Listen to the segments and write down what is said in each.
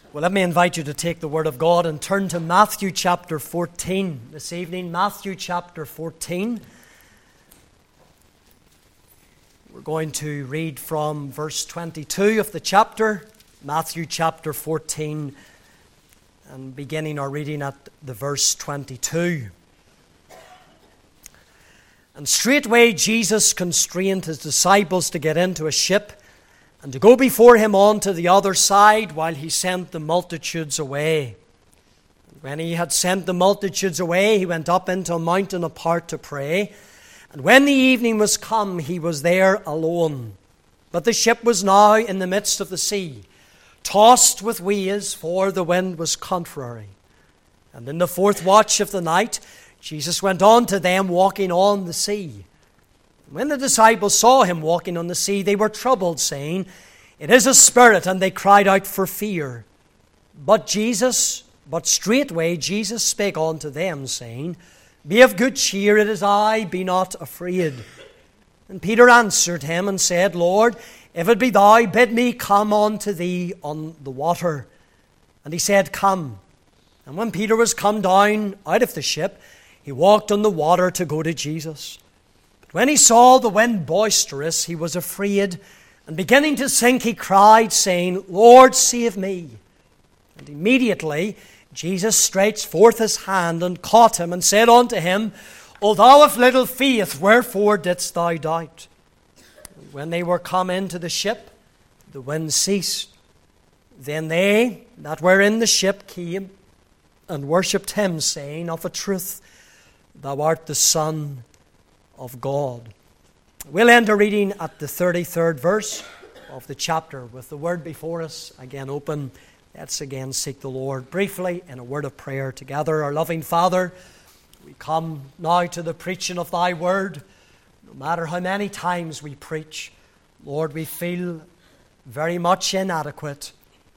Well, let me invite you to take the Word of God and turn to Matthew chapter 14 this evening. Matthew chapter 14. We're going to read from verse 22 of the chapter, Matthew chapter 14, and beginning our reading at the verse 22. And straightway Jesus constrained his disciples to get into a ship and to go before him on to the other side while he sent the multitudes away. And when he had sent the multitudes away, he went up into a mountain apart to pray. And when the evening was come, he was there alone. But the ship was now in the midst of the sea, tossed with waves, for the wind was contrary. And in the fourth watch of the night, Jesus went on to them walking on the sea. When the disciples saw him walking on the sea, they were troubled, saying, "It is a spirit," and they cried out for fear. But straightway Jesus spake unto them, saying, "Be of good cheer, it is I, be not afraid." And Peter answered him and said, "Lord, if it be thou, bid me come unto thee on the water." And he said, "Come." And when Peter was come down out of the ship, he walked on the water to go to Jesus. When he saw the wind boisterous, he was afraid, and beginning to sink, he cried, saying, "Lord, save me." And immediately Jesus stretched forth his hand and caught him, and said unto him, "O thou of little faith, wherefore didst thou doubt?" And when they were come into the ship, the wind ceased. Then they that were in the ship came and worshipped him, saying, "Of a truth, thou art the Son of God." We'll end our reading at the 33rd verse of the chapter. With the word before us again open, let's again seek the Lord briefly in a word of prayer together. Our loving Father, we come now to the preaching of thy word. No matter how many times we preach, Lord, we feel very much inadequate,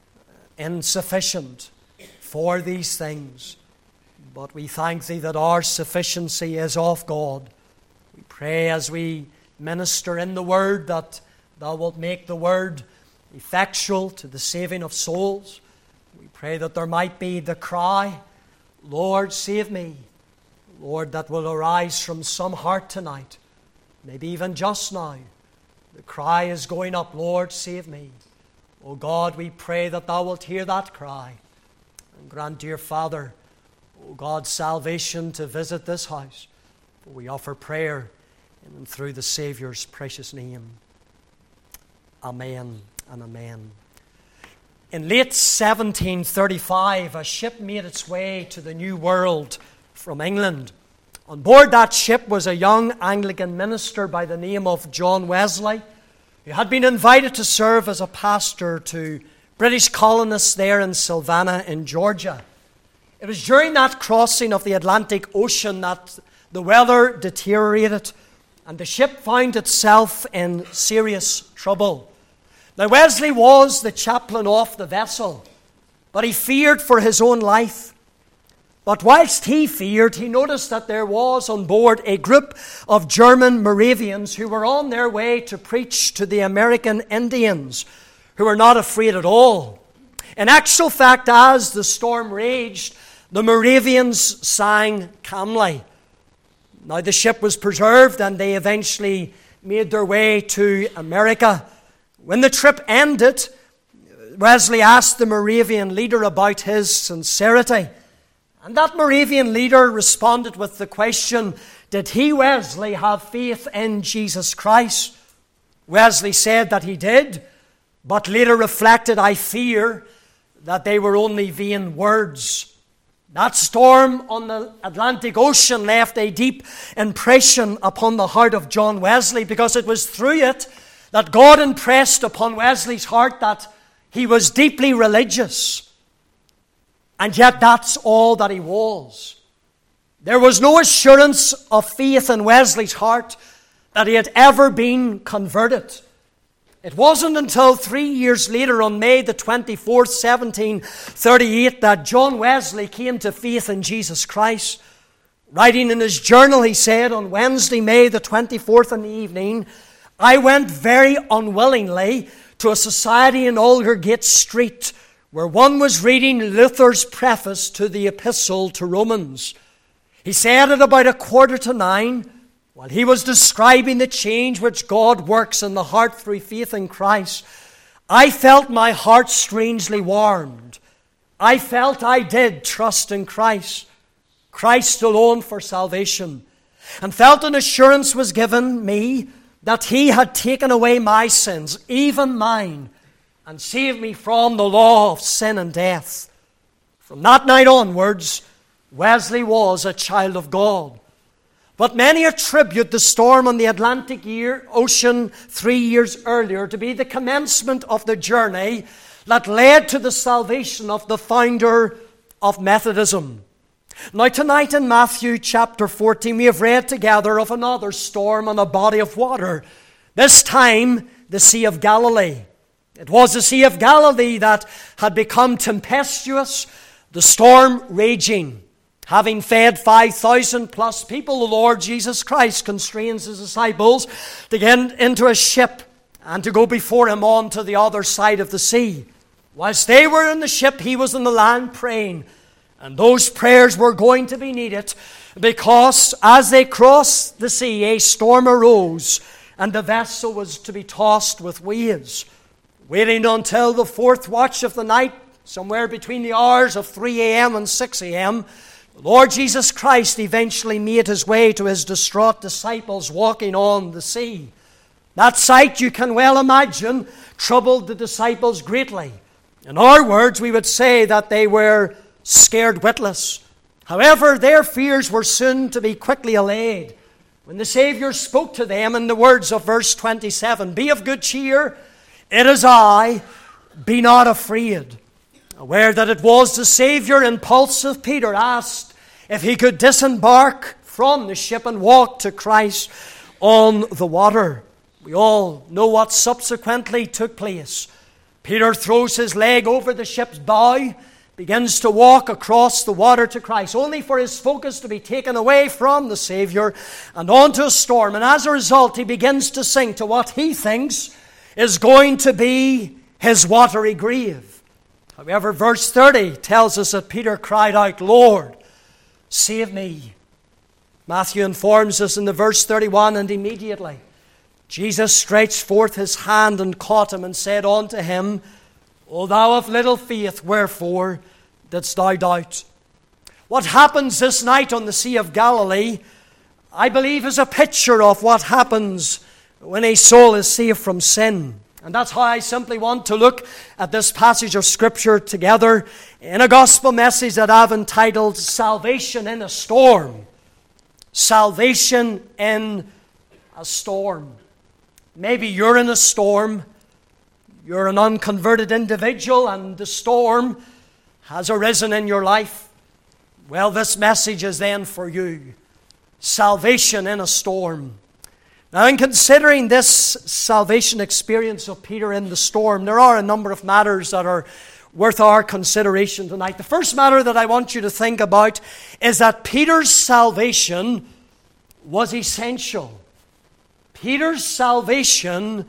insufficient for these things. But we thank thee that our sufficiency is of God. We pray as we minister in the word that thou wilt make the word effectual to the saving of souls. We pray that there might be the cry, "Lord, save me." Lord, that will arise from some heart tonight, maybe even just now. The cry is going up, "Lord, save me." O God, we pray that thou wilt hear that cry and grant, dear Father, O God, salvation to visit this house. For we offer prayer in and through the Saviour's precious name. Amen and amen. In late 1735, a ship made its way to the New World from England. On board that ship was a young Anglican minister by the name of John Wesley, who had been invited to serve as a pastor to British colonists there in Savannah in Georgia. It was during that crossing of the Atlantic Ocean that the weather deteriorated and the ship found itself in serious trouble. Now, Wesley was the chaplain of the vessel, but he feared for his own life. But whilst he feared, he noticed that there was on board a group of German Moravians who were on their way to preach to the American Indians, who were not afraid at all. In actual fact, as the storm raged, the Moravians sang calmly. Now the ship was preserved and they eventually made their way to America. When the trip ended, Wesley asked the Moravian leader about his sincerity. And that Moravian leader responded with the question, did he, Wesley, have faith in Jesus Christ? Wesley said that he did, but later reflected, I fear that they were only vain words. That storm on the Atlantic Ocean left a deep impression upon the heart of John Wesley, because it was through it that God impressed upon Wesley's heart that he was deeply religious. And yet that's all that he was. There was no assurance of faith in Wesley's heart that he had ever been converted. It wasn't until 3 years later, on May the 24th, 1738, that John Wesley came to faith in Jesus Christ. Writing in his journal, he said, on Wednesday, May the 24th in the evening, I went very unwillingly to a society in Aldergate Street where one was reading Luther's preface to the Epistle to Romans. He said at about 8:45, while he was describing the change which God works in the heart through faith in Christ, I felt my heart strangely warmed. I felt I did trust in Christ, Christ alone for salvation, and felt an assurance was given me that he had taken away my sins, even mine, and saved me from the law of sin and death. From that night onwards, Wesley was a child of God. But many attribute the storm on the Atlantic Ocean 3 years earlier to be the commencement of the journey that led to the salvation of the founder of Methodism. Now tonight in Matthew chapter 14, we have read together of another storm on a body of water, this time the Sea of Galilee. It was the Sea of Galilee that had become tempestuous, the storm raging. Having fed 5,000 plus people, the Lord Jesus Christ constrains his disciples to get into a ship and to go before him on to the other side of the sea. Whilst they were in the ship, he was on the land praying. And those prayers were going to be needed because as they crossed the sea, a storm arose and the vessel was to be tossed with waves. Waiting until the fourth watch of the night, somewhere between the hours of 3 a.m. and 6 a.m., the Lord Jesus Christ eventually made his way to his distraught disciples walking on the sea. That sight, you can well imagine, troubled the disciples greatly. In our words, we would say that they were scared witless. However, their fears were soon to be quickly allayed when the Savior spoke to them in the words of verse 27, "Be of good cheer, it is I, be not afraid." Aware that it was the Savior, impulsive Peter asked if he could disembark from the ship and walk to Christ on the water. We all know what subsequently took place. Peter throws his leg over the ship's bow, begins to walk across the water to Christ, only for his focus to be taken away from the Savior and onto a storm. And as a result, he begins to sink to what he thinks is going to be his watery grave. However, verse 30 tells us that Peter cried out, "Lord, save me." Matthew informs us in the verse 31, "And immediately Jesus stretched forth his hand and caught him and said unto him, O thou of little faith, wherefore didst thou doubt?" What happens this night on the Sea of Galilee, I believe, is a picture of what happens when a soul is saved from sin. And that's how I simply want to look at this passage of Scripture together in a gospel message that I've entitled Salvation in a Storm. Salvation in a Storm. Maybe you're in a storm. You're an unconverted individual and the storm has arisen in your life. Well, this message is then for you. Salvation in a storm. Now, in considering this salvation experience of Peter in the storm, there are a number of matters that are worth our consideration tonight. The first matter that I want you to think about is that Peter's salvation was essential. Peter's salvation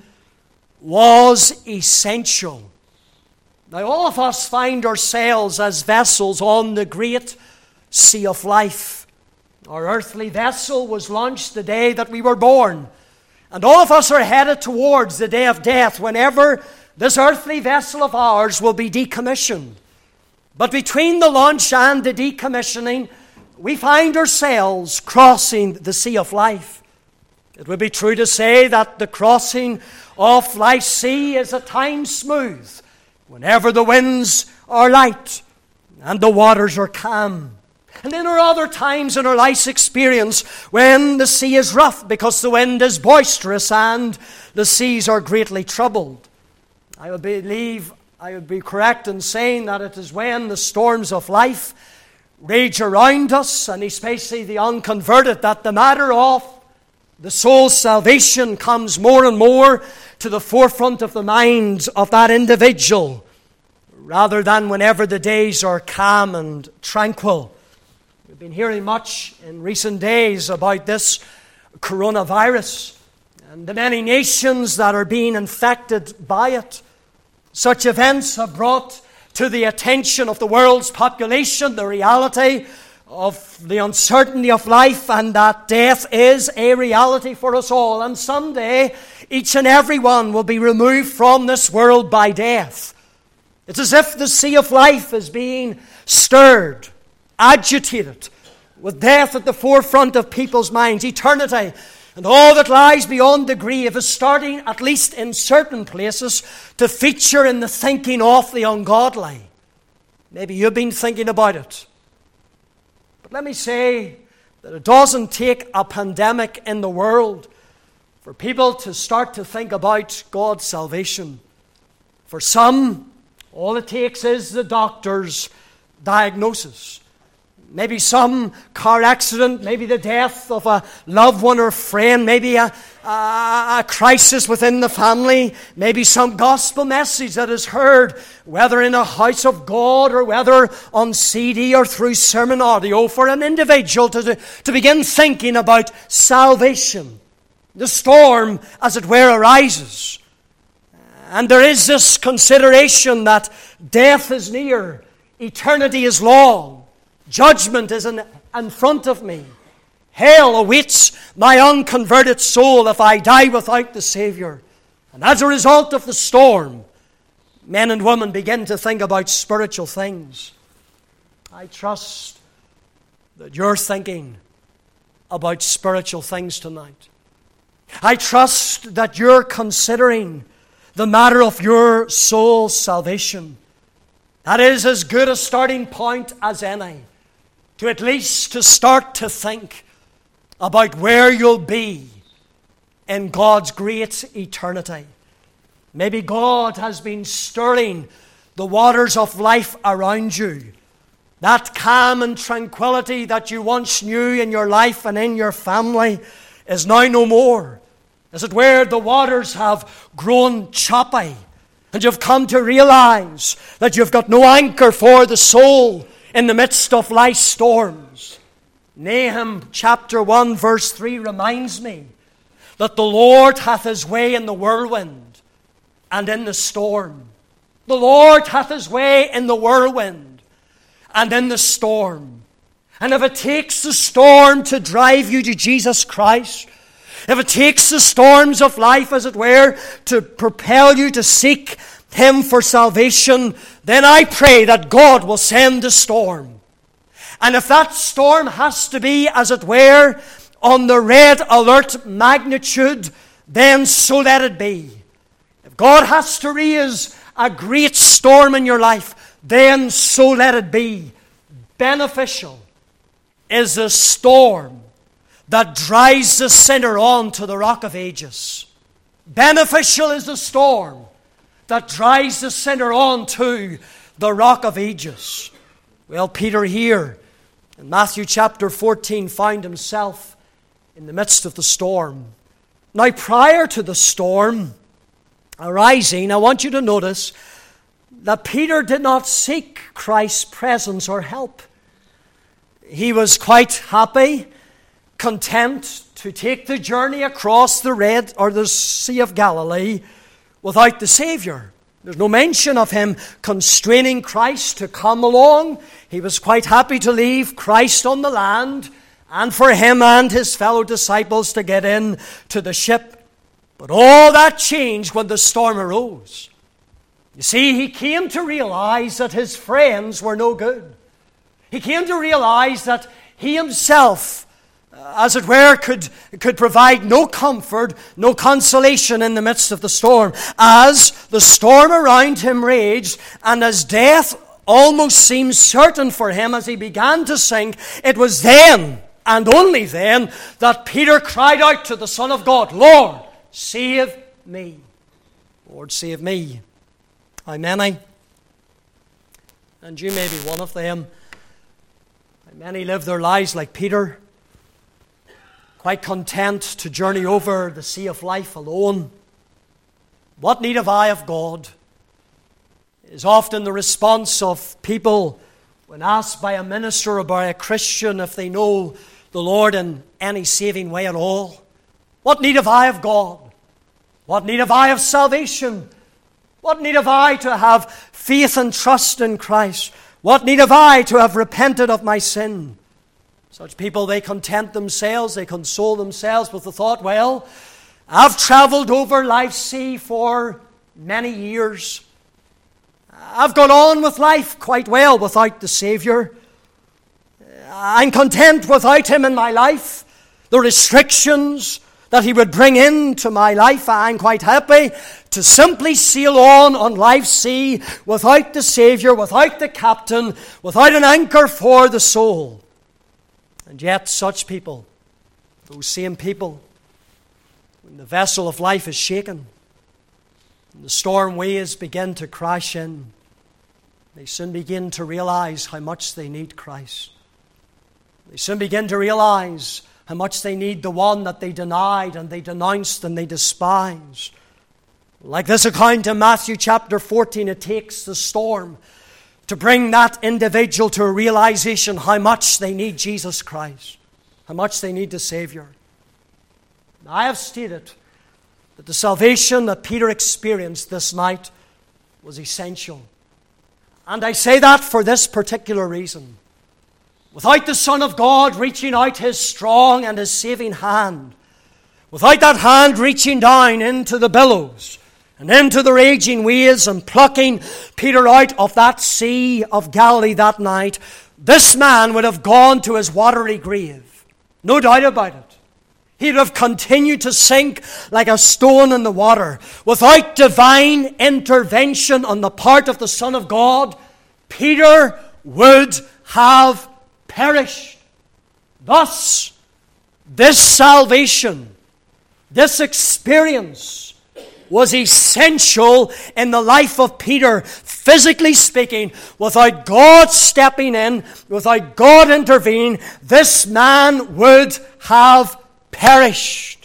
was essential. Now, all of us find ourselves as vessels on the great sea of life. Our earthly vessel was launched the day that we were born. And all of us are headed towards the day of death whenever this earthly vessel of ours will be decommissioned. But between the launch and the decommissioning, we find ourselves crossing the sea of life. It would be true to say that the crossing of life's sea is at times smooth, whenever the winds are light and the waters are calm. And then there are other times in our life's experience when the sea is rough because the wind is boisterous and the seas are greatly troubled. I would believe I would be correct in saying that it is when the storms of life rage around us, and especially the unconverted, that the matter of the soul's salvation comes more and more to the forefront of the mind of that individual, rather than whenever the days are calm and tranquil. We've been hearing much in recent days about this coronavirus and the many nations that are being infected by it. Such events have brought to the attention of the world's population the reality of the uncertainty of life, and that death is a reality for us all. And someday, each and every one will be removed from this world by death. It's as if the sea of life is being stirred, agitated, with death at the forefront of people's minds. Eternity and all that lies beyond the grave is starting, at least in certain places, to feature in the thinking of the ungodly. Maybe you've been thinking about it. But let me say that it doesn't take a pandemic in the world for people to start to think about God's salvation. For some, all it takes is the doctor's diagnosis. Maybe some car accident, maybe the death of a loved one or friend, maybe a crisis within the family, maybe some gospel message that is heard, whether in a house of God or whether on CD or through sermon audio, for an individual to begin thinking about salvation. The storm, as it were, arises. And there is this consideration that death is near, eternity is long, judgment is in front of me. Hell awaits my unconverted soul if I die without the Savior. And as a result of the storm, men and women begin to think about spiritual things. I trust that you're thinking about spiritual things tonight. I trust that you're considering the matter of your soul's salvation. That is as good a starting point as any, to at least to start to think about where you'll be in God's great eternity. Maybe God has been stirring the waters of life around you. That calm and tranquility that you once knew in your life and in your family is now no more. As it were, the waters have grown choppy, and you've come to realize that you've got no anchor for the soul in the midst of life's storms. Nahum chapter 1 verse 3 reminds me that the Lord hath His way in the whirlwind and in the storm. The Lord hath His way in the whirlwind and in the storm. And if it takes the storm to drive you to Jesus Christ, if it takes the storms of life, as it were, to propel you to seek Him for salvation, then I pray that God will send the storm. And if that storm has to be, as it were, on the red alert magnitude, then so let it be. If God has to raise a great storm in your life, then so let it be. Beneficial is the storm that drives the sinner on to the rock of ages. Beneficial is the storm that drives the sinner on to the rock of ages. Well, Peter here in Matthew chapter 14 found himself in the midst of the storm. Now, prior to the storm arising, I want you to notice that Peter did not seek Christ's presence or help. He was quite happy, content to take the journey across the Red or the Sea of Galilee without the Savior. There's no mention of him constraining Christ to come along. He was quite happy to leave Christ on the land and for him and his fellow disciples to get in to the ship. But all that changed when the storm arose. You see, he came to realize that his friends were no good. He came to realize that he himself, as it were, could provide no comfort, no consolation in the midst of the storm. As the storm around him raged, and as death almost seemed certain for him as he began to sink, it was then, and only then, that Peter cried out to the Son of God, "Lord, save me." Lord, save me. How many? And you may be one of them. How many live their lives like Peter, quite content to journey over the sea of life alone? What need have I of God? Is often the response of people when asked by a minister or by a Christian if they know the Lord in any saving way at all. What need have I of God? What need have I of salvation? What need have I to have faith and trust in Christ? What need have I to have repented of my sin? Such people, they content themselves, they console themselves with the thought, well, I've traveled over life's sea for many years. I've gone on with life quite well without the Savior. I'm content without Him in my life. The restrictions that He would bring into my life, I'm quite happy to simply sail on life's sea without the Savior, without the captain, without an anchor for the soul. And yet such people, those same people, when the vessel of life is shaken, and the storm waves begin to crash in, they soon begin to realize how much they need Christ. They soon begin to realize how much they need the one that they denied and they denounced and they despised. Like this account in Matthew chapter 14, it takes the storm to bring that individual to a realization how much they need Jesus Christ, how much they need the Savior. I have stated that the salvation that Peter experienced this night was essential. And I say that for this particular reason. Without the Son of God reaching out His strong and His saving hand, without that hand reaching down into the billows and into the raging waves and plucking Peter out of that sea of Galilee that night, this man would have gone to his watery grave. No doubt about it. He would have continued to sink like a stone in the water. Without divine intervention on the part of the Son of God, Peter would have perished. Thus, this salvation, this experience was essential in the life of Peter. Physically speaking, without God stepping in, without God intervening, this man would have perished.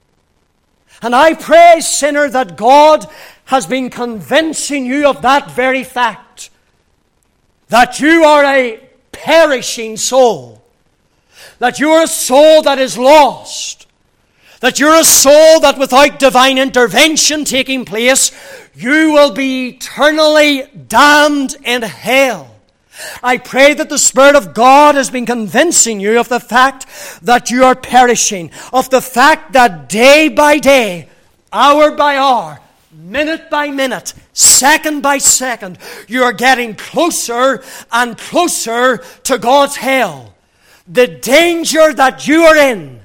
And I pray, sinner, that God has been convincing you of that very fact, that you are a perishing soul, that you are a soul that is lost, that you're a soul that without divine intervention taking place, you will be eternally damned in hell. I pray that the Spirit of God has been convincing you of the fact that you are perishing, of the fact that day by day, hour by hour, minute by minute, second by second, you are getting closer and closer to God's hell. The danger that you are in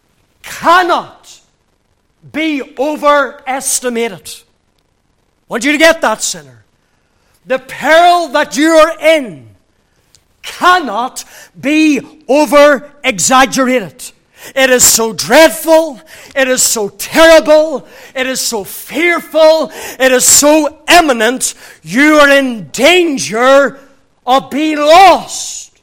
cannot be overestimated. I want you to get that, sinner. The peril that you are in cannot be over-exaggerated. It is so dreadful, it is so terrible, it is so fearful, it is so imminent, you are in danger of being lost,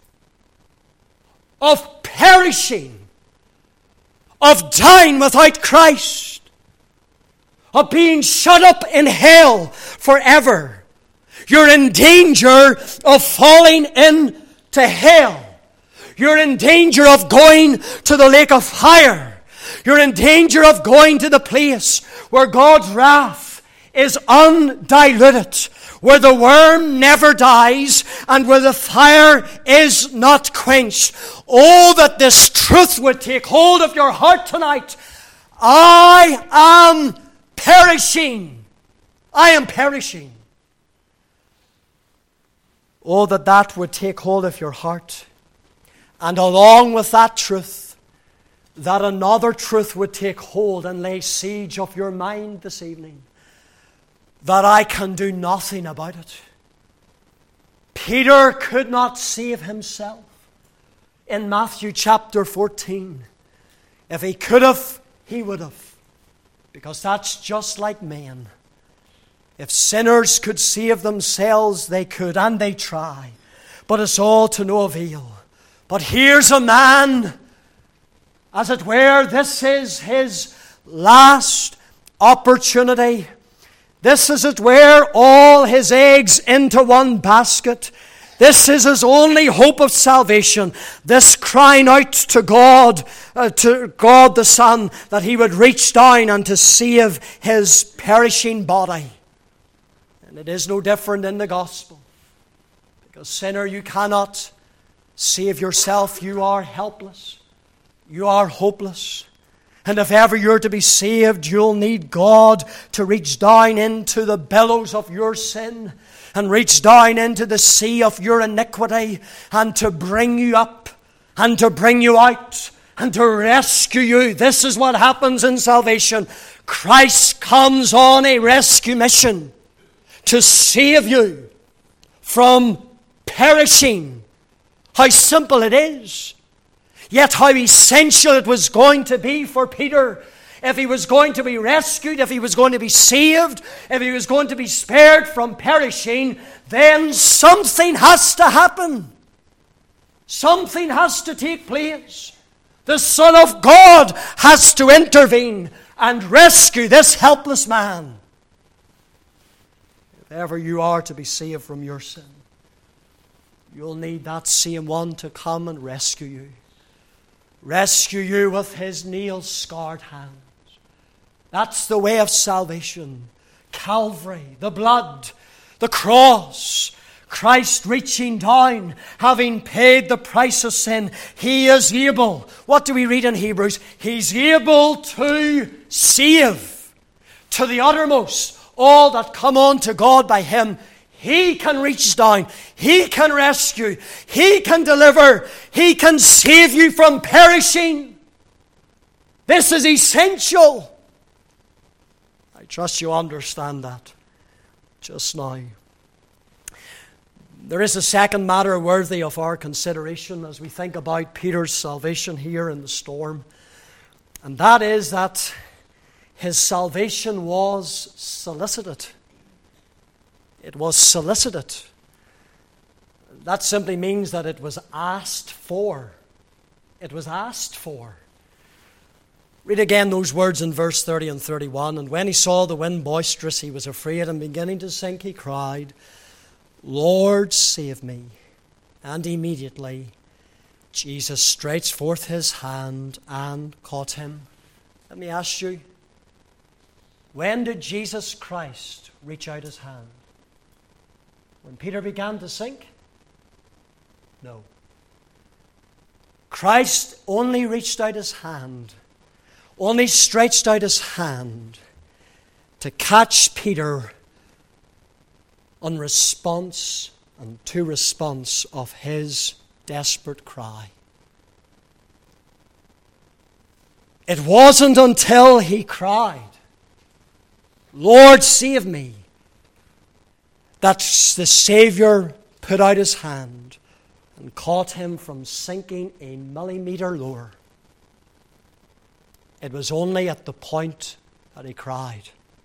of perishing, of dying without Christ, of being shut up in hell forever. You're in danger of falling into hell. You're in danger of going to the lake of fire. You're in danger of going to the place where God's wrath is undiluted, where the worm never dies, and where the fire is not quenched. Oh, that this truth would take hold of your heart tonight. I am perishing. I am perishing. Oh, that that would take hold of your heart. And along with that truth, that another truth would take hold and lay siege of your mind this evening. That I can do nothing about it. Peter could not save himself in Matthew chapter 14. If he could have, he would have. Because that's just like men. If sinners could save themselves, they could, and they try. But it's all to no avail. But here's a man, as it were, this is his last opportunity. This is, as it were, all his eggs into one basket. This is his only hope of salvation. This crying out to God the Son, that He would reach down and to save his perishing body. And it is no different in the gospel. Because, sinner, you cannot save yourself. You are helpless. You are hopeless. And if ever you're to be saved, you'll need God to reach down into the billows of your sin and reach down into the sea of your iniquity and to bring you up and to bring you out and to rescue you. This is what happens in salvation. Christ comes on a rescue mission to save you from perishing. How simple it is. Yet how essential it was going to be for Peter if he was going to be rescued, if he was going to be saved, if he was going to be spared from perishing. Then something has to happen. Something has to take place. The Son of God has to intervene and rescue this helpless man. If ever you are to be saved from your sin, you'll need that same one to come and rescue you. Rescue you with his nail-scarred hands. That's the way of salvation. Calvary, the blood, the cross, Christ reaching down, having paid the price of sin. He is able. What do we read in Hebrews? He's able to save to the uttermost all that come unto God by him. He can reach down. He can rescue. He can deliver. He can save you from perishing. This is essential. I trust you understand that just now. There is a second matter worthy of our consideration as we think about Peter's salvation here in the storm. And that is that his salvation was solicited. It was solicited. That simply means that it was asked for. It was asked for. Read again those words in verse 30 and 31. And when he saw the wind boisterous, he was afraid, and beginning to sink, he cried, Lord, save me. And immediately Jesus stretched forth his hand and caught him. Let me ask you, when did Jesus Christ reach out his hand? When Peter began to sink? No. Christ only reached out his hand, only stretched out his hand to catch Peter on response and to response of his desperate cry. It wasn't until he cried, Lord, save me, that the Savior put out his hand and caught him from sinking a millimeter lower. It was only at the point that he cried.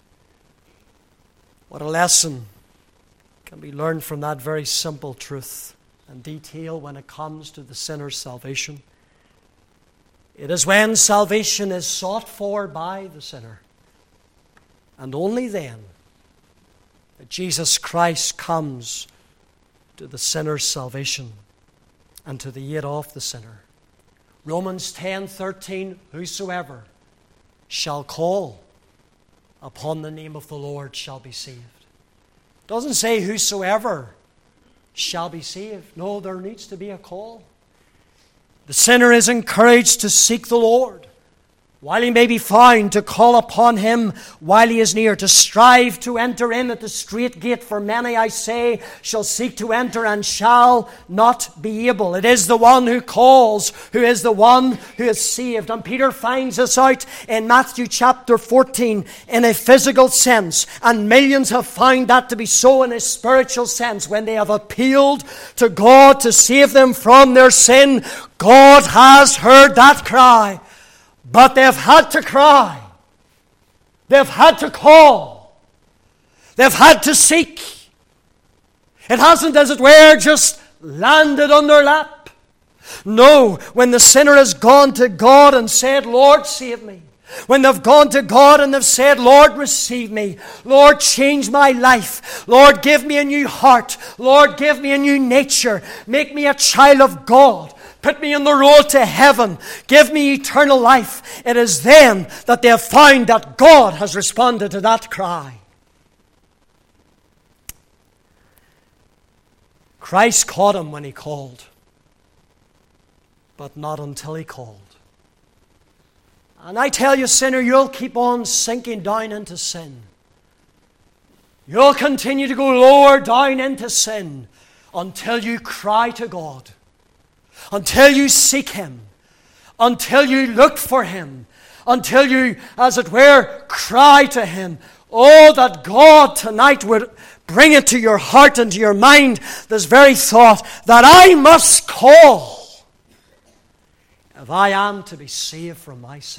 What a lesson can be learned from that very simple truth and detail when it comes to the sinner's salvation. It is when salvation is sought for by the sinner, and only then, that Jesus Christ comes to the sinner's salvation and to the aid of the sinner. Romans 10:13, whosoever shall call upon the name of the Lord shall be saved. It doesn't say whosoever shall be saved. No, there needs to be a call. The sinner is encouraged to seek the Lord while he may be found, to call upon him while he is near, to strive to enter in at the strait gate. For many, I say, shall seek to enter and shall not be able. It is the one who calls who is the one who is saved. And Peter finds this out in Matthew chapter 14 in a physical sense. And millions have found that to be so in a spiritual sense. When they have appealed to God to save them from their sin, God has heard that cry. But they've had to cry. They've had to call. They've had to seek. It hasn't, as it were, just landed on their lap. No, when the sinner has gone to God and said, Lord, save me. When they've gone to God and they've said, Lord, receive me. Lord, change my life. Lord, give me a new heart. Lord, give me a new nature. Make me a child of God. Put me on the road to heaven. Give me eternal life. It is then that they have found that God has responded to that cry. Christ caught him when he called, but not until he called. And I tell you, sinner, you'll keep on sinking down into sin. You'll continue to go lower down into sin until you cry to God, until you seek Him, until you look for Him, until you, as it were, cry to Him. Oh, that God tonight would bring it to your heart and to your mind, this very thought, that I must call if I am to be saved from my sin.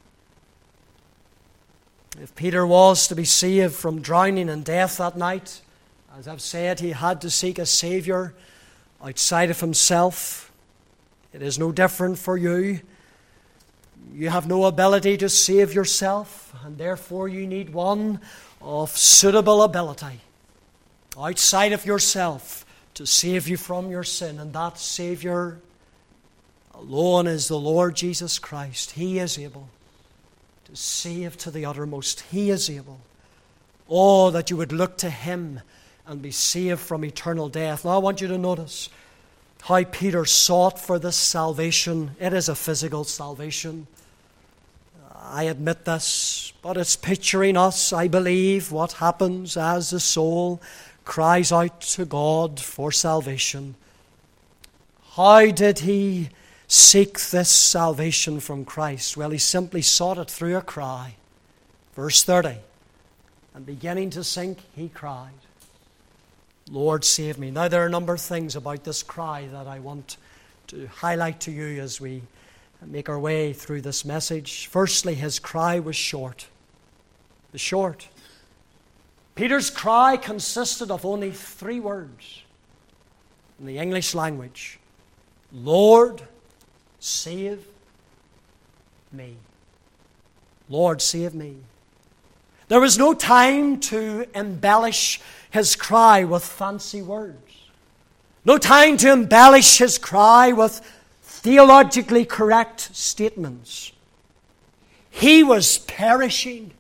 If Peter was to be saved from drowning and death that night, as I've said, he had to seek a Savior outside of himself. It is no different for you. You have no ability to save yourself, and therefore you need one of suitable ability outside of yourself to save you from your sin. And that Savior alone is the Lord Jesus Christ. He is able to save to the uttermost. He is able. Oh, that you would look to Him and be saved from eternal death. Now I want you to notice how Peter sought for this salvation. It is a physical salvation. I admit this, but it's picturing us, I believe, what happens as the soul cries out to God for salvation. How did he seek this salvation from Christ? Well, he simply sought it through a cry. Verse 30. And beginning to sink, he cried, Lord, save me. Now, there are a number of things about this cry that I want to highlight to you as we make our way through this message. Firstly, his cry was short. It was short. Peter's cry consisted of only 3 words in the English language. Lord, save me. Lord, save me. There was no time to embellish his cry with fancy words. No time to embellish his cry with theologically correct statements. He was perishing.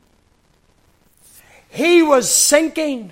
He was sinking.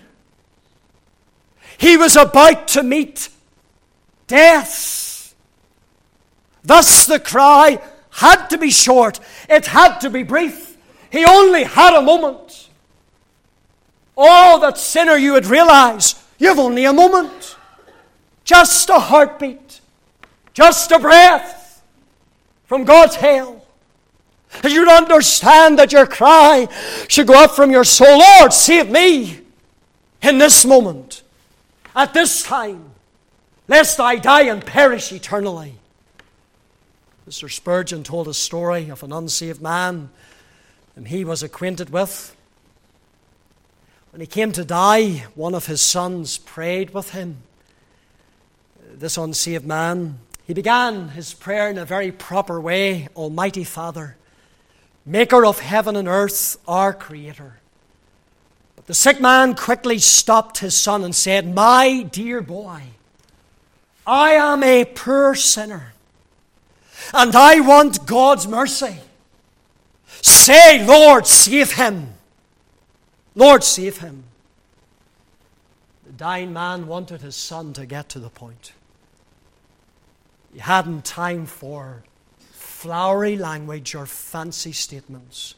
He was about to meet death. Thus the cry had to be short. It had to be brief. He only had a moment. Oh, that sinner, you would realize you've only a moment. Just a heartbeat. Just a breath from God's hell. And you'd understand that your cry should go up from your soul. Lord, save me in this moment, at this time, lest I die and perish eternally. Mr. Spurgeon told a story of an unsaved man whom he was acquainted with. When he came to die, one of his sons prayed with him. This unsaved man, he began his prayer in a very proper way. Almighty Father, Maker of heaven and earth, our Creator. But the sick man quickly stopped his son and said, My dear boy, I am a poor sinner, and I want God's mercy. Say, Lord, save him. Lord, save him. The dying man wanted his son to get to the point. He hadn't time for flowery language or fancy statements.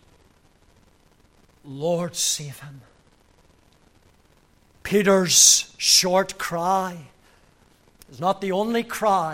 Lord, save him. Peter's short cry is not the only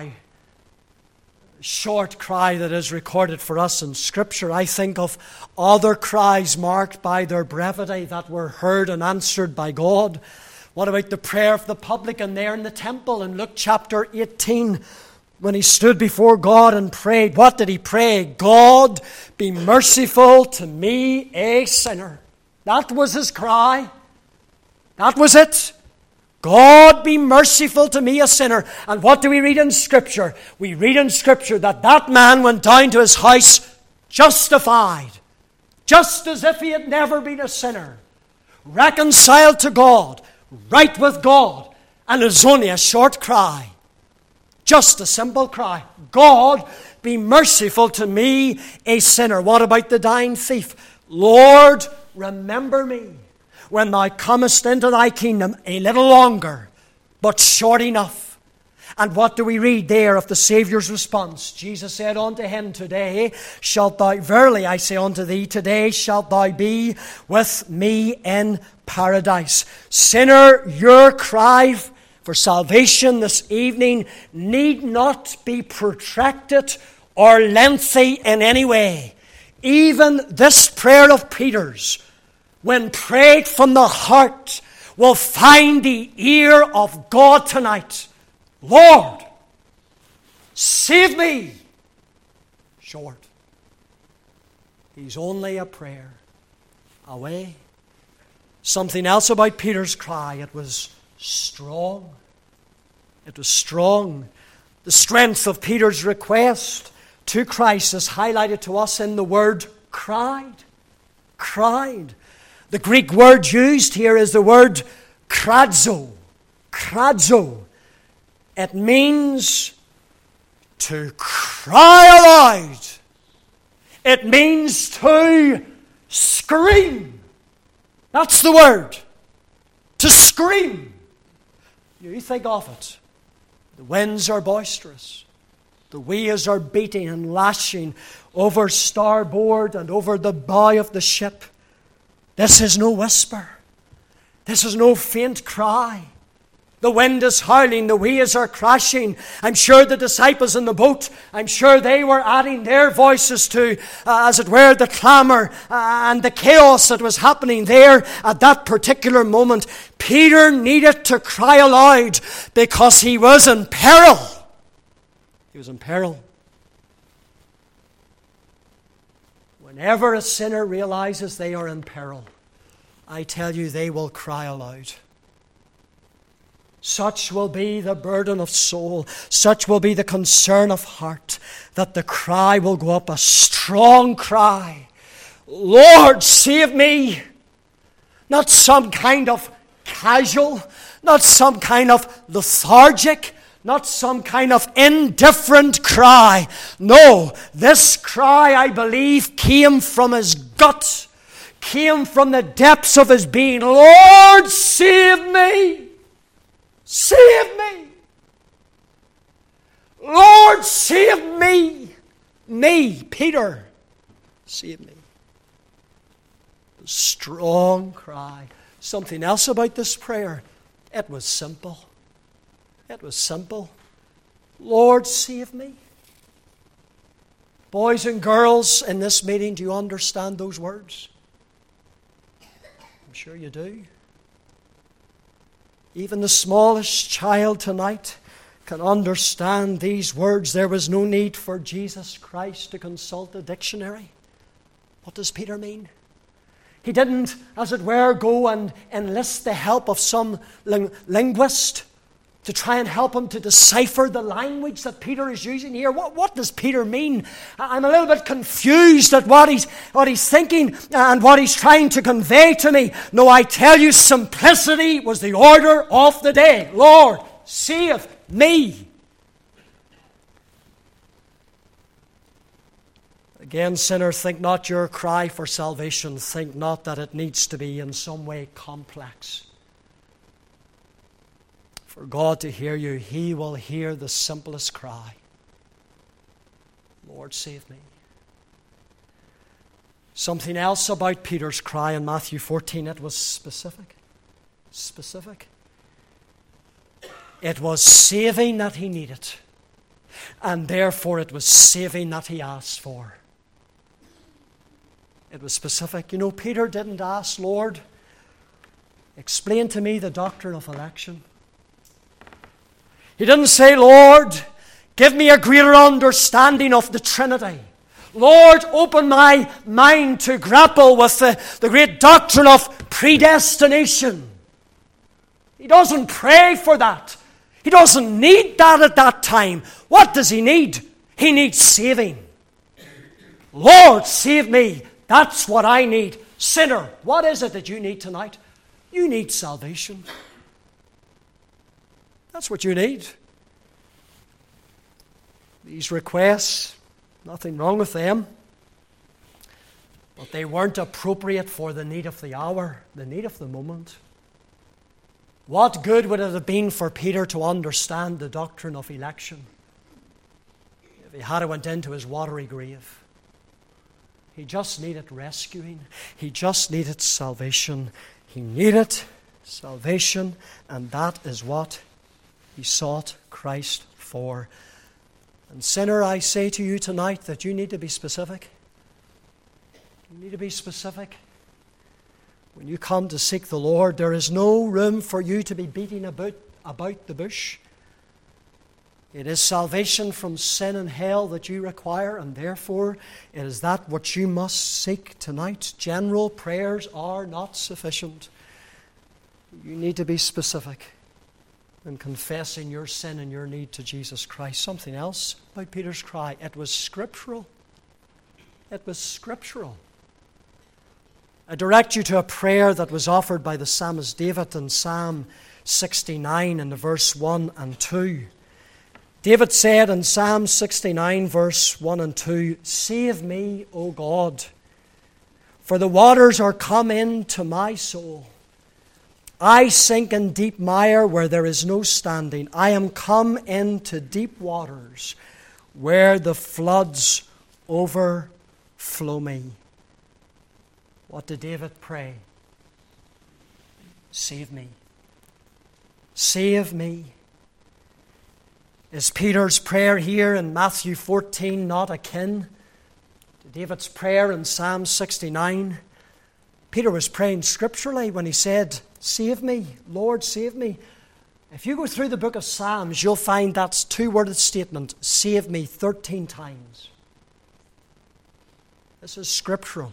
short cry that is recorded for us in Scripture. I think of other cries marked by their brevity that were heard and answered by God. What about the prayer of the publican there in the temple in Luke chapter 18? When he stood before God and prayed, what did he pray? God, be merciful to me, a sinner. That was his cry. That was it. God, be merciful to me, a sinner. And what do we read in Scripture? We read in Scripture that that man went down to his house justified, just as if he had never been a sinner, reconciled to God, right with God. And it was only a short cry. Just a simple cry. God, be merciful to me, a sinner. What about the dying thief? Lord, remember me when thou comest into thy kingdom. A little longer. but short enough. And what do we read there of the Saviour's response? Jesus said unto him, Today shalt thou, verily I say unto thee, today shalt thou be with me in paradise. Sinner, your cry for salvation this evening need not be protracted or lengthy in any way. Even this prayer of Peter's, when prayed from the heart, will find the ear of God tonight. Lord, save me. Short. He's only a prayer away. Something else about Peter's cry. It was strong. It was strong. The strength of Peter's request to Christ is highlighted to us in the word cried. Cried. The Greek word used here is the word kradzo. Kradzo. It means to cry aloud. It means to scream. That's the word. To scream. You think of it. The winds are boisterous. The waves are beating and lashing over starboard and over the bow of the ship. This is no whisper. This is no faint cry. The wind is howling, the waves are crashing. I'm sure the disciples in the boat, I'm sure they were adding their voices to, as it were, the clamour and the chaos that was happening there at that particular moment. Peter needed to cry aloud because he was in peril. He was in peril. Whenever a sinner realizes they are in peril, I tell you, they will cry aloud. Such will be the burden of soul, such will be the concern of heart, that the cry will go up, a strong cry. Lord, save me. Not some kind of casual, not some kind of lethargic, not some kind of indifferent cry. No, this cry, I believe, came from his gut, came from the depths of his being. Lord, save me. Save me. Lord, save me. Me, Peter, save me. A strong cry. Something else about this prayer. It was simple. It was simple. Lord, save me. Boys and girls in this meeting, do you understand those words? I'm sure you do. Even the smallest child tonight can understand these words. There was no need for Jesus Christ to consult a dictionary. What does Peter mean? He didn't, as it were, go and enlist the help of some linguist to try and help him to decipher the language that Peter is using here. What does Peter mean? I'm a little bit confused at what he's thinking and what he's trying to convey to me. No, I tell you, simplicity was the order of the day. Lord, save me. Again, sinner, think not your cry for salvation. Think not that it needs to be in some way complex. For God to hear you, He will hear the simplest cry. Lord, save me. Something else about Peter's cry in Matthew 14, it was specific. Specific. It was saving that he needed. And therefore it was saving that he asked for. It was specific. You know, Peter didn't ask, Lord, explain to me the doctrine of election. He didn't say, Lord, give me a greater understanding of the Trinity. Lord, open my mind to grapple with the great doctrine of predestination. He doesn't pray for that. He doesn't need that at that time. What does he need? He needs saving. Lord, save me. That's what I need. Sinner, what is it that you need tonight? You need salvation. That's what you need. These requests, nothing wrong with them, but they weren't appropriate for the need of the hour, the need of the moment. What good would it have been for Peter to understand the doctrine of election if he had went into his watery grave? He just needed rescuing. He just needed salvation. He needed salvation, and that is what he sought Christ for. And sinner, I say to you tonight that you need to be specific. You need to be specific. When you come to seek the Lord, there is no room for you to be beating about the bush. It is salvation from sin and hell that you require, and therefore it is that what you must seek tonight. General prayers are not sufficient. You need to be specific in confessing your sin and your need to Jesus Christ. Something else about Peter's cry. It was scriptural. It was scriptural. I direct you to a prayer that was offered by the psalmist David in Psalm 69 in the verse 1 and 2. David said in Psalm 69 verse 1 and 2, "Save me, O God, for the waters are come into my soul. I sink in deep mire where there is no standing. I am come into deep waters where the floods overflow me." What did David pray? Save me. Save me. Is Peter's prayer here in Matthew 14 not akin to David's prayer in Psalm 69? Peter was praying scripturally when he said, "Save me, Lord, save me." If you go through the book of Psalms, you'll find that's two-worded statement, "Save me," 13 times. This is scriptural.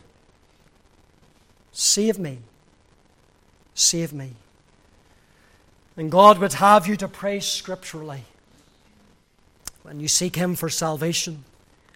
Save me. Save me. And God would have you to pray scripturally when you seek Him for salvation.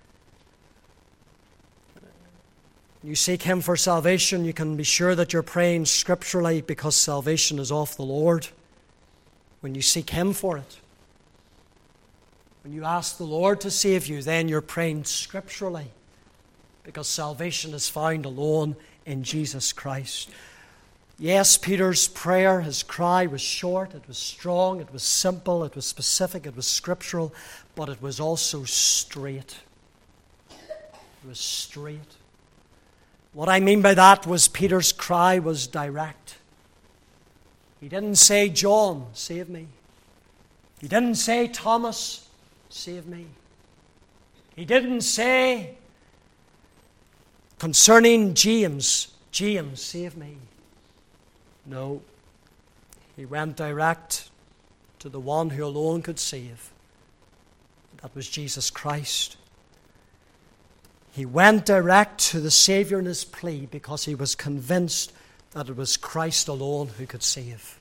When you seek Him for salvation, you can be sure that you're praying scripturally because salvation is of the Lord. When you seek Him for it, when you ask the Lord to save you, then you're praying scripturally because salvation is found alone in Jesus Christ. Yes, Peter's prayer, his cry was short, it was strong, it was simple, it was specific, it was scriptural, but it was also straight. It was straight. What I mean by that was Peter's cry was direct. He didn't say, "John, save me." He didn't say, "Thomas, save me." He didn't say, concerning James, "James, save me." No. He went direct to the one who alone could save. That was Jesus Christ. He went direct to the Savior in his plea because he was convinced that it was Christ alone who could save.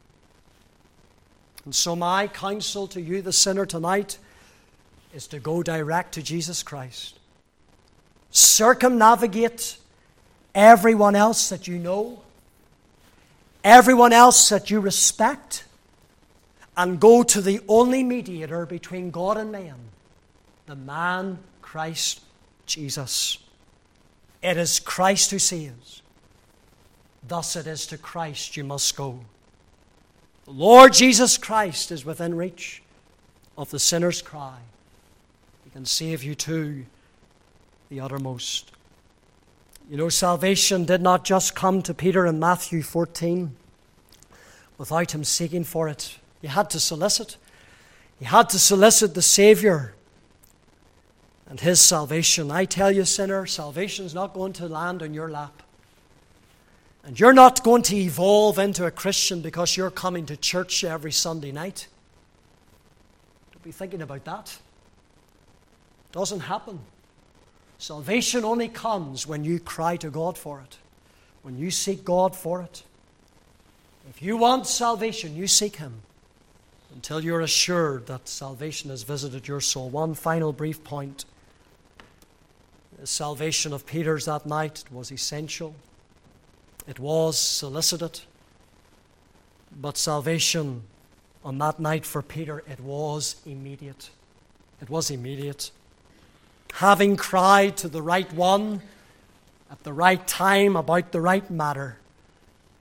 And so my counsel to you, the sinner, tonight is to go direct to Jesus Christ. Circumnavigate everyone else that you know, everyone else that you respect, and go to the only mediator between God and man, the man Christ Jesus. It is Christ who saves. Thus it is to Christ you must go. The Lord Jesus Christ is within reach of the sinner's cry. He can save you to the uttermost. You know, salvation did not just come to Peter in Matthew 14 without him seeking for it. He had to solicit. He had to solicit the Savior and His salvation. I tell you, sinner, salvation is not going to land on your lap. And you're not going to evolve into a Christian because you're coming to church every Sunday night. Don't be thinking about that. It doesn't happen. Salvation only comes when you cry to God for it, when you seek God for it. If you want salvation, you seek Him until you're assured that salvation has visited your soul. One final brief point. The salvation of Peter's that night was essential. It was solicited. But salvation on that night for Peter, it was immediate. It was immediate. Having cried to the right one at the right time about the right matter,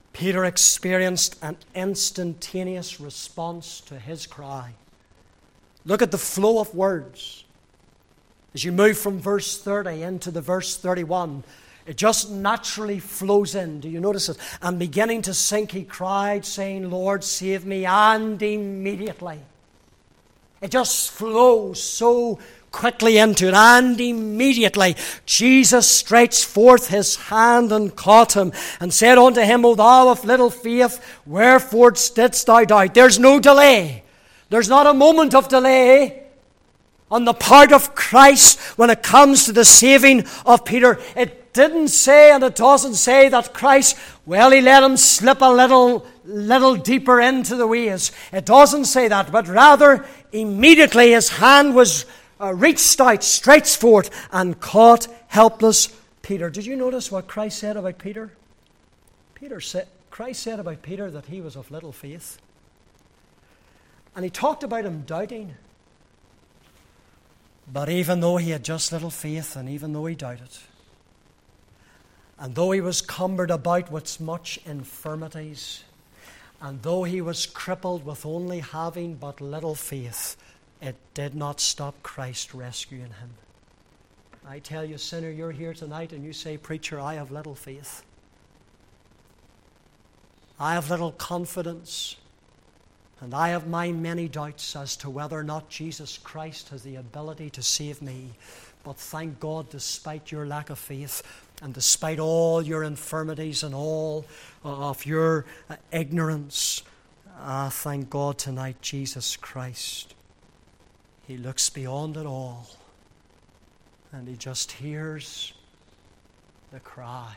Peter experienced an instantaneous response to his cry. Look at the flow of words. As you move from verse 30 into the verse 31, it just naturally flows in. Do you notice it? And beginning to sink, he cried, saying, Lord, save me. And immediately. It just flows so quickly into it. And immediately Jesus stretched forth his hand and caught him and said unto him, O thou of little faith, wherefore didst thou doubt? There's no delay. There's not a moment of delay on the part of Christ when it comes to the saving of Peter. It didn't say, and it doesn't say that Christ, well, he let him slip a little deeper into the waves. It doesn't say that, but rather immediately his hand was reached out, stretched forth, and caught helpless Peter. Did you notice what Christ said about Peter? Christ said about Peter that he was of little faith. And he talked about him doubting. But even though he had just little faith, and even though he doubted, and though he was cumbered about with much infirmities, and though he was crippled with only having but little faith, it did not stop Christ rescuing him. I tell you, sinner, you're here tonight and you say, Preacher, I have little faith. I have little confidence. And I have my many doubts as to whether or not Jesus Christ has the ability to save me. But thank God, despite your lack of faith, and despite all your infirmities and all of your ignorance, thank God tonight, Jesus Christ, he looks beyond it all. And he just hears the cry.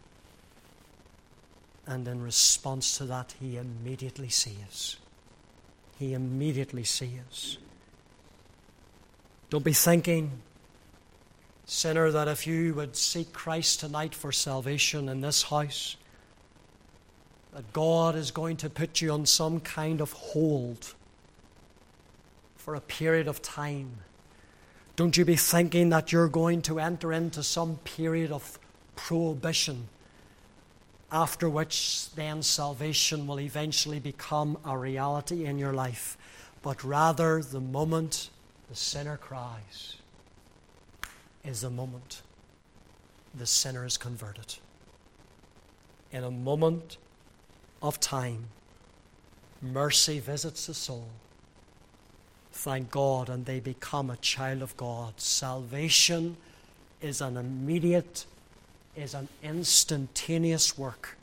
And in response to that, he immediately saves. He immediately saves. Don't be thinking, sinner, that if you would seek Christ tonight for salvation in this house, that God is going to put you on some kind of hold for a period of time. Don't you be thinking that you're going to enter into some period of prohibition, after which then salvation will eventually become a reality in your life. But rather, the moment the sinner cries is the moment the sinner is converted. In a moment of time, mercy visits the soul. Thank God, and they become a child of God. Salvation is an immediate, is an instantaneous work.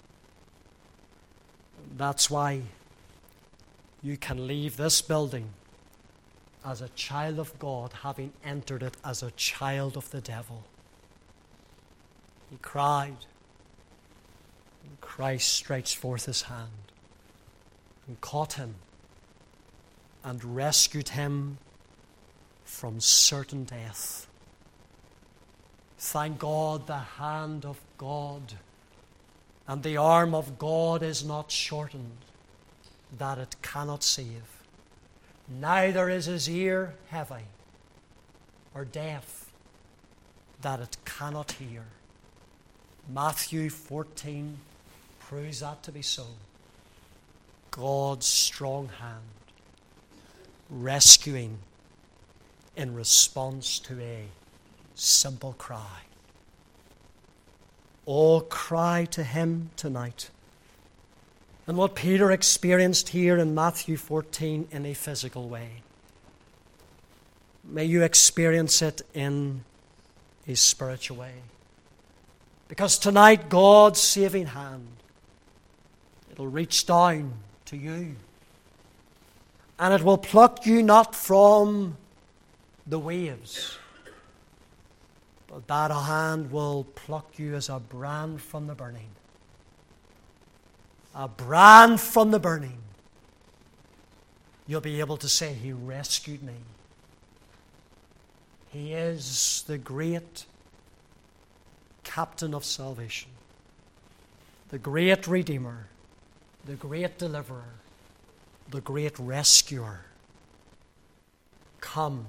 That's why you can leave this building as a child of God, having entered it as a child of the devil. He cried, and Christ stretched forth his hand and caught him and rescued him from certain death. Thank God, the hand of God and the arm of God is not shortened, that it cannot save. Neither is his ear heavy or deaf, that it cannot hear. Matthew 14 proves that to be so. God's strong hand rescuing in response to a simple cry. Oh, cry to him tonight. And what Peter experienced here in Matthew 14 in a physical way, may you experience it in a spiritual way. Because tonight, God's saving hand, it'll reach down to you. And it will pluck you not from the waves, but that hand will pluck you as a brand from the burning. A brand from the burning. You'll be able to say, He rescued me. He is the great captain of salvation, the great Redeemer, the great Deliverer, the great Rescuer. Come.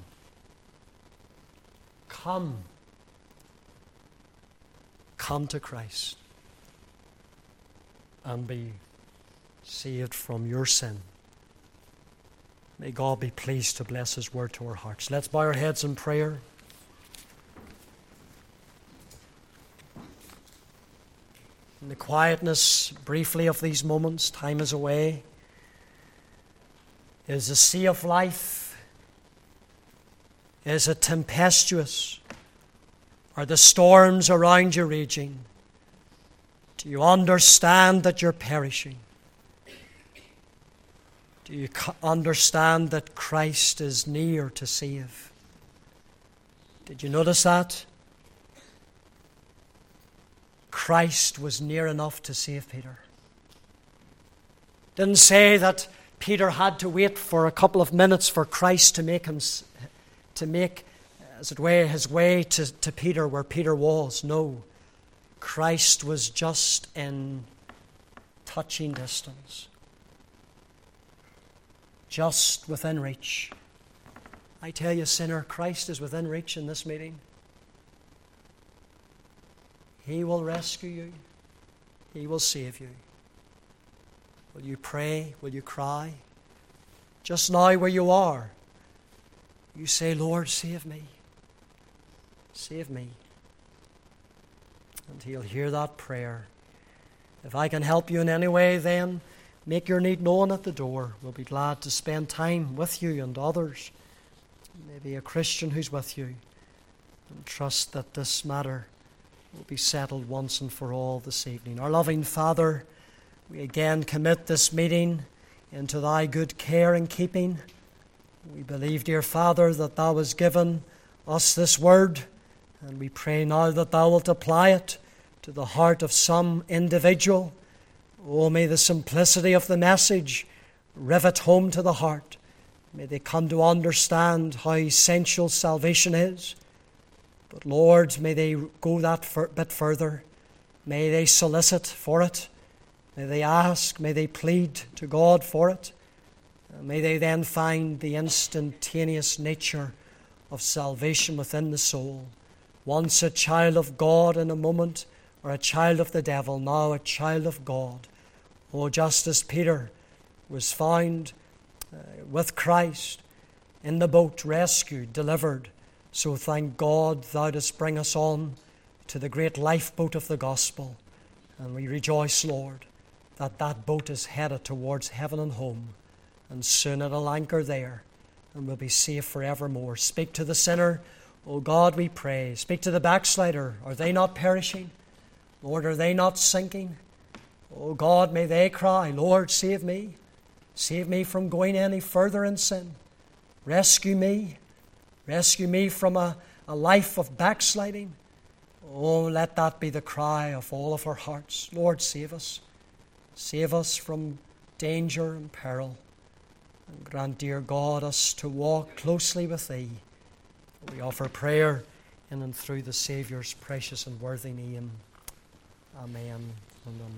Come. Come to Christ. and be saved from your sin. May God be pleased to bless His word to our hearts. Let's bow our heads in prayer. In the quietness, briefly, of these moments, time is away. Is the sea of life, is it tempestuous? Are the storms around you raging? Do you understand that you're perishing? Do you understand that Christ is near to save? Did you notice that? Christ was near enough to save Peter. Didn't say that Peter had to wait for a couple of minutes for Christ to make, as it were, his way to Peter where Peter was. No. Christ was just in touching distance. Just within reach. I tell you, sinner, Christ is within reach in this meeting. He will rescue you. He will save you. Will you pray? Will you cry? Just now where you are, you say, Lord, save me. Save me. And He'll hear that prayer. If I can help you in any way, then make your need known at the door. We'll be glad to spend time with you and others. Maybe a Christian who's with you. And trust that this matter will be settled once and for all this evening. Our loving Father, we again commit this meeting into Thy good care and keeping. We believe, dear Father, that Thou hast given us this word, and we pray now that Thou wilt apply it to the heart of some individual. Oh, may the simplicity of the message rivet home to the heart. May they come to understand how essential salvation is. But Lord, may they go that bit further. May they solicit for it. May they ask, may they plead to God for it. May they then find the instantaneous nature of salvation within the soul. Once a child of God in a moment, or a child of the devil, now a child of God. Oh, just as Peter was found with Christ in the boat, rescued, delivered, so thank God Thou dost bring us on to the great lifeboat of the gospel. And we rejoice, Lord, that that boat is headed towards heaven and home, and soon it'll anchor there, and we'll be safe forevermore. Speak to the sinner, O God, we pray. Speak to the backslider. Are they not perishing? Lord, are they not sinking? O God, may they cry, Lord, save me. Save me from going any further in sin. Rescue me. Rescue me from a life of backsliding. Oh, let that be the cry of all of our hearts. Lord, save us. Save us from danger and peril. And grant, dear God, us to walk closely with Thee. We offer prayer in and through the Saviour's precious and worthy name. Amen and amen.